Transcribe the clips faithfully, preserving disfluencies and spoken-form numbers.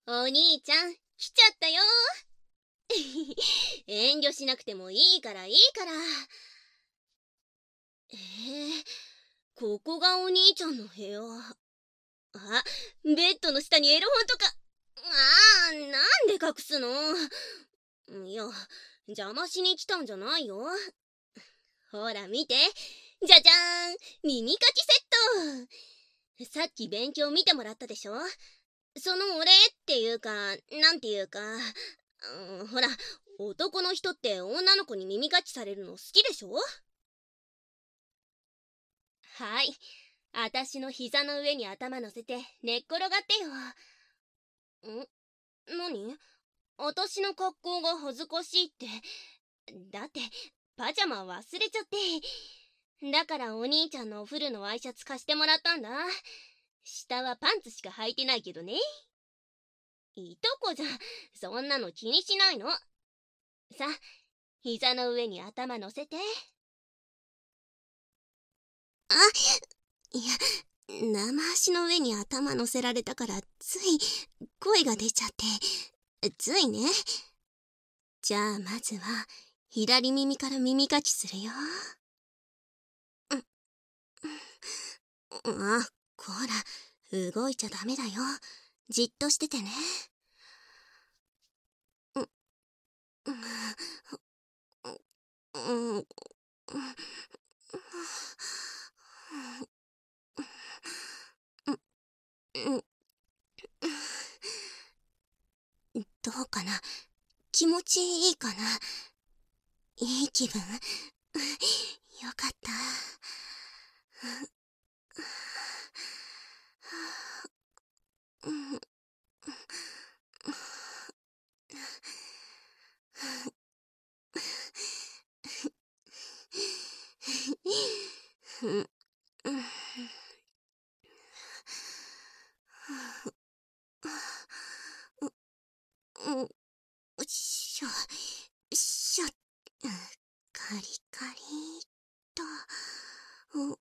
お兄ちゃん、来ちゃったよ。遠慮しなくてもいいからいいから。えー、ここがお兄ちゃんの部屋。あ、ベッドの下にエロ本とか。あー、なんで隠すの？いや、邪魔しに来たんじゃないよ。ほら見て。じゃじゃーん、耳かきセット。さっき勉強見てもらったでしょ？そのお礼っていうか、なんていうか、うん、ほら、男の人って女の子に耳かきされるの好きでしょ？はい。あたしの膝の上に頭乗せて寝っ転がってよ。ん？何？あたしの格好が恥ずかしいって。だって、パジャマ忘れちゃって。だからお兄ちゃんのお風呂のワイシャツ貸してもらったんだ。下はパンツしか履いてないけどね。いとこじゃん、そんなの気にしないの。さ、膝の上に頭乗せて。あ、いや、生足の上に頭乗せられたからつい声が出ちゃって。ついね。じゃあまずは左耳から耳かきするよ。あ、こら、動いちゃダメだよ。じっとしててね。うん、どうかな？気持ちいいかな？いい気分？よかった。うん、よっしょ、よっしょ。カリカリっと。うん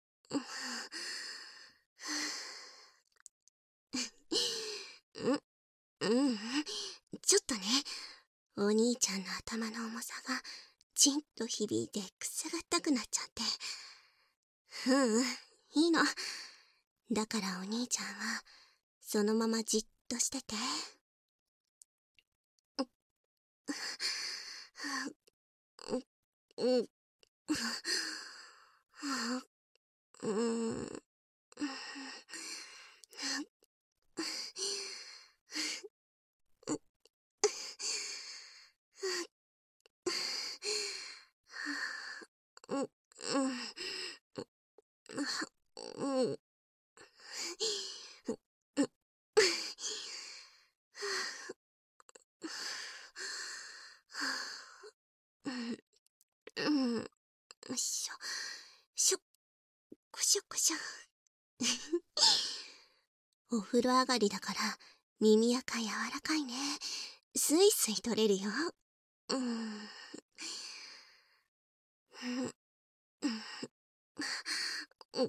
うん、ちょっとね、お兄ちゃんの頭の重さがちんと響いてくすぐったくなっちゃって。ううん、いいの。だからお兄ちゃんはそのままじっとしてて。うん、うん、うん、うん、うん、よいしょ、しょ、こしょこしょ。お風呂上がりだから耳垢柔らかいね。スイスイ取れるよ。うん。うん。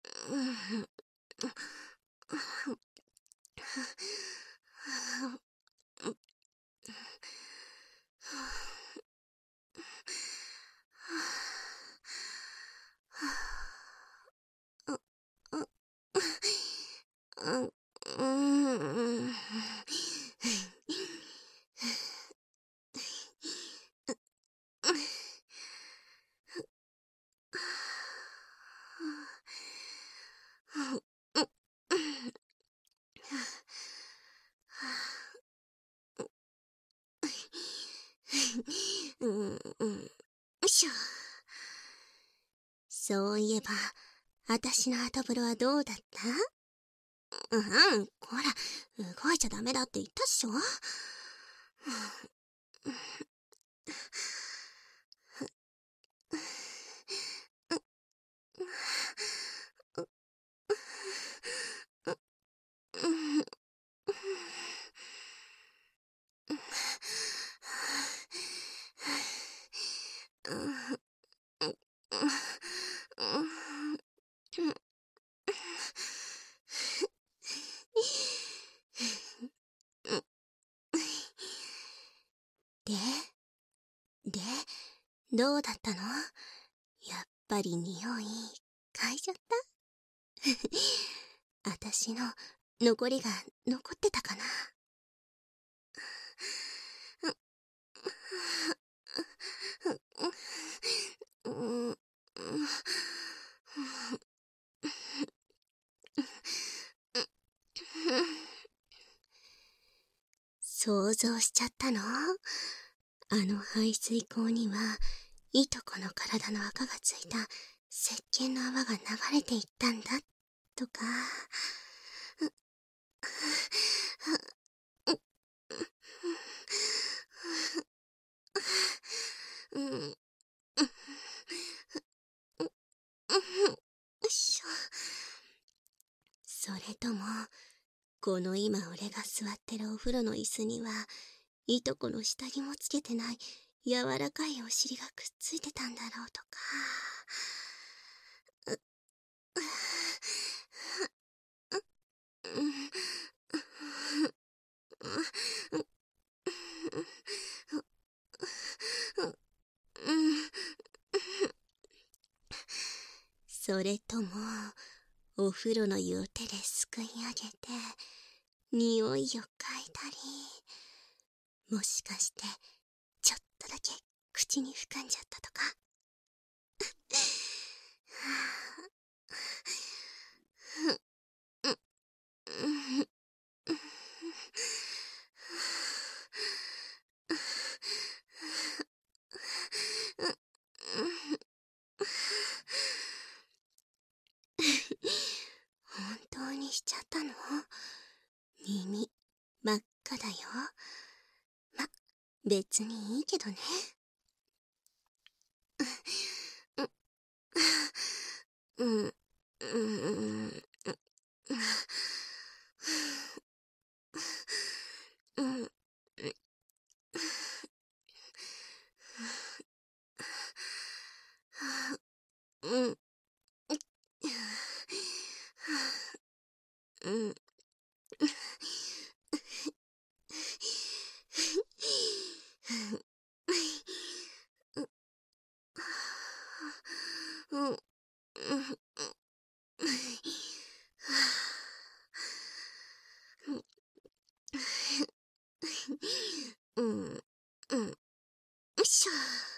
うん、うん、よいしょ。そういえば、あたしの後風呂はどうだった？うん、こら、動いちゃダメだって言ったっしょ。 どうだったの？やっぱり匂い嗅いじゃった？あたしの残りが残ってたかな。想像しちゃったの？あの排水口にはいとこの体の赤がついた石鹸の泡が流れていったんだとか。うん、よいしょ。それともこの今俺が座ってるお風呂の椅子にはいとこの下着もつけてない柔らかいお尻がくっついてたんだろうとか。それともお風呂の湯を手ですくい上げて匂いを嗅いだり、もしかしてちょっとだけ口に含んじゃったとか。本当にしちゃったの？耳真っ赤だよ。ま、別にいいけどね。うん、うん、うん、うん、うん、うん。うん、うん、うん、うん、よいしょ。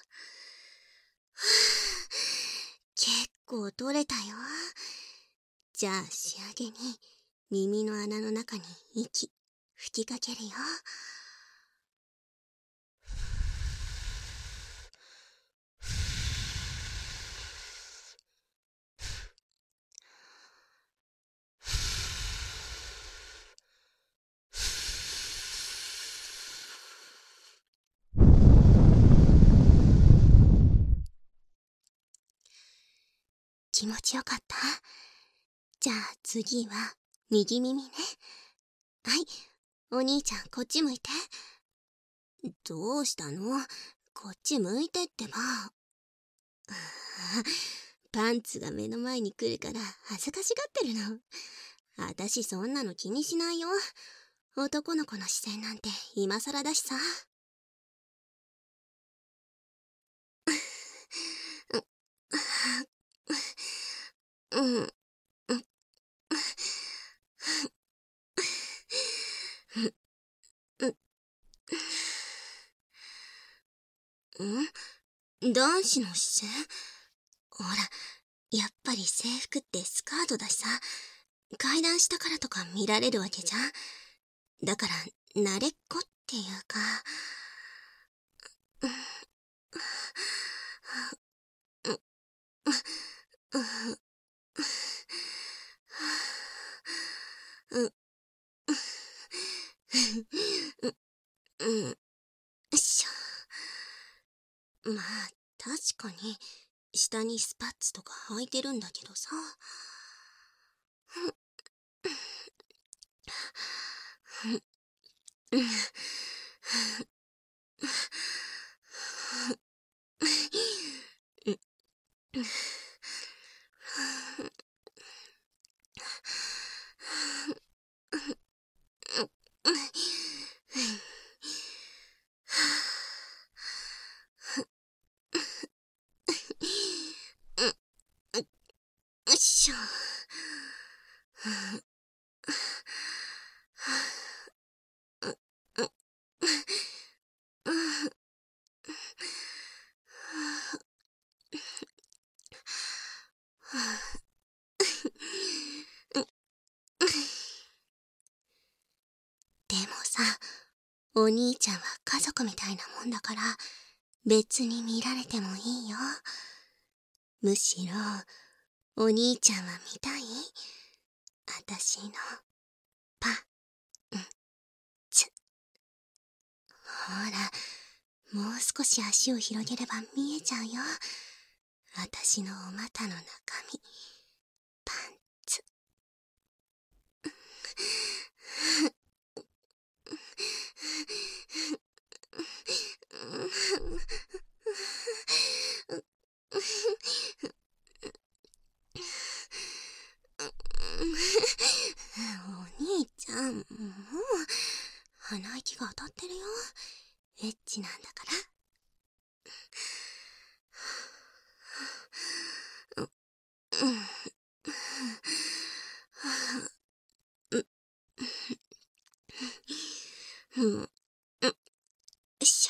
結構取れたよ。じゃあ仕上げに耳の穴の中に息吹きかけるよ。気持ちよかった？じゃあ次は右耳ね。はい、お兄ちゃんこっち向いて。どうしたの？こっち向いてってば。パンツが目の前に来るから恥ずかしがってるの。あたしそんなの気にしないよ。男の子の視線なんて今更だしさ。うん、うん、うん、男子の視線？ほら、やっぱり制服ってスカートだしさ、階段下からとか見られるわけじゃん。だから、慣れっこっていうか、うん、うん、うん、よいしょ。まあ、確かに、下にスパッツとか履いてるんだけどさ。 さ、お兄ちゃんは家族みたいなもんだから、別に見られてもいいよ。むしろ、お兄ちゃんは見たい？あたしの、パンツ。ほら、もう少し足を広げれば見えちゃうよ。あたしのお股の中身、パンツ。お兄ちゃん、もう、鼻息が当たってるよ。エッチなんだから。うん、うん、よいし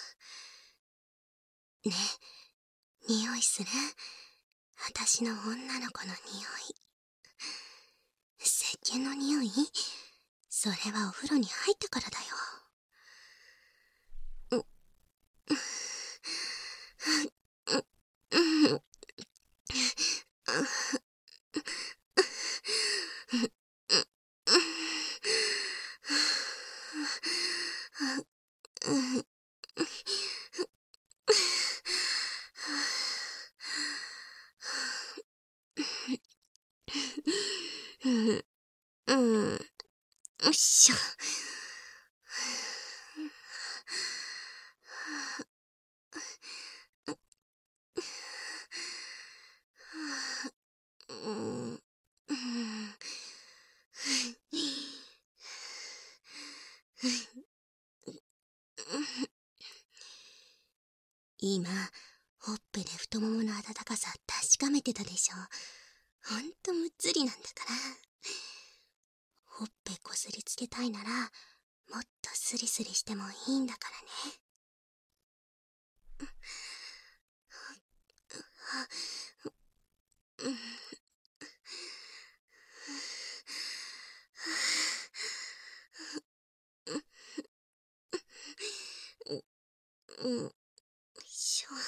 ょ。ねえ、匂いする？あたしの女の子の匂い。石鹸の匂い？それはお風呂に入ったからだよ。うん、よいしょ。今、ほっぺで太ももの温かさ確かめてたでしょ。ほんとむっつりなんだから。ほっぺこすりつけたいなら、もっとスリスリしてもいいんだからね。うん、よいしょ。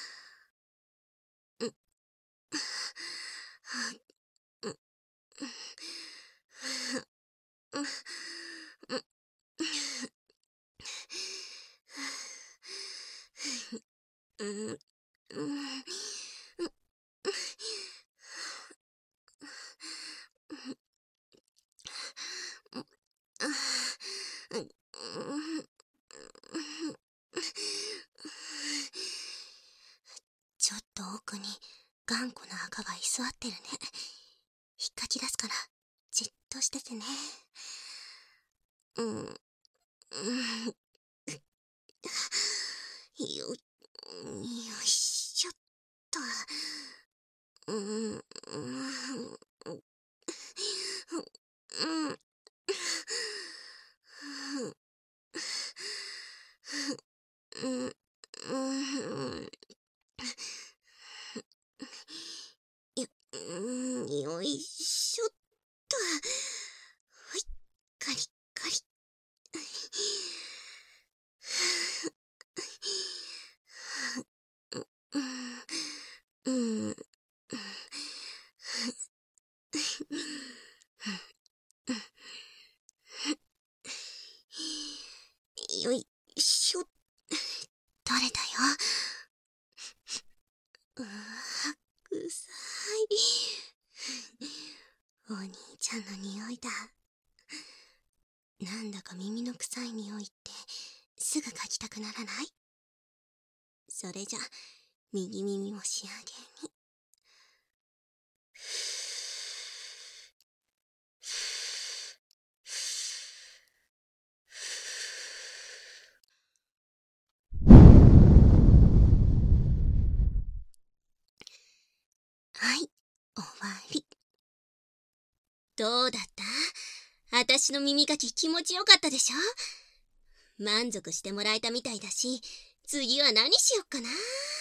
うん、うん、ちょっと奥に頑固な赤が居座ってるね。引っかき出すからじっとしててね。うん、うん、よよいしょっと。うん、うん、うん、うん、うん、よ、うん、よいしょっと。はい、カリッカリ。うん、うん、よいしょ。取れたよ。うわぁ、くさい。お兄ちゃんの匂いだ。なんだか耳の臭い匂いってすぐ嗅ぎたくならない？それじゃ右耳も仕上げに。はい、終わり。どうだった？あたしの耳かき気持ちよかったでしょ？満足してもらえたみたいだし、次は何しよっかな。